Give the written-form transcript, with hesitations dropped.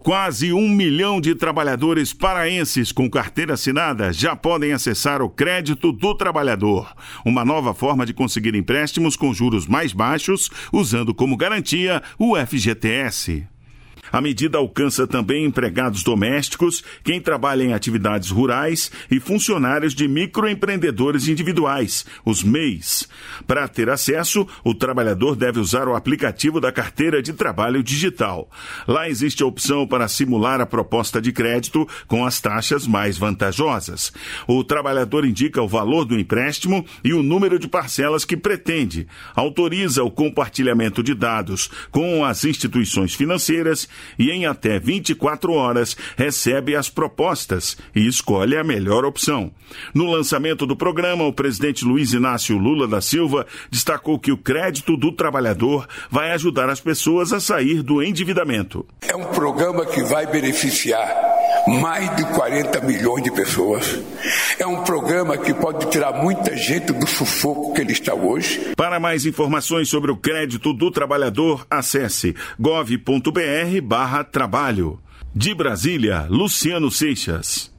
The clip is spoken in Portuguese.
Quase 1 milhão de trabalhadores paraenses com carteira assinada já podem acessar o Crédito do Trabalhador, uma nova forma de conseguir empréstimos com juros mais baixos, usando como garantia o FGTS. A medida alcança também empregados domésticos, quem trabalha em atividades rurais e funcionários de microempreendedores individuais, os MEIs. Para ter acesso, o trabalhador deve usar o aplicativo da carteira de trabalho digital. Lá existe a opção para simular a proposta de crédito com as taxas mais vantajosas. O trabalhador indica o valor do empréstimo e o número de parcelas que pretende, autoriza o compartilhamento de dados com as instituições financeiras e em até 24 horas recebe as propostas e escolhe a melhor opção. No lançamento do programa, o presidente Luiz Inácio Lula da Silva destacou que o crédito do trabalhador vai ajudar as pessoas a sair do endividamento. É um programa que vai beneficiar mais de 40 milhões de pessoas. É um programa que pode tirar muita gente do sufoco que ele está hoje. Para mais informações sobre o crédito do trabalhador, acesse gov.br/trabalho. De Brasília, Luciano Seixas.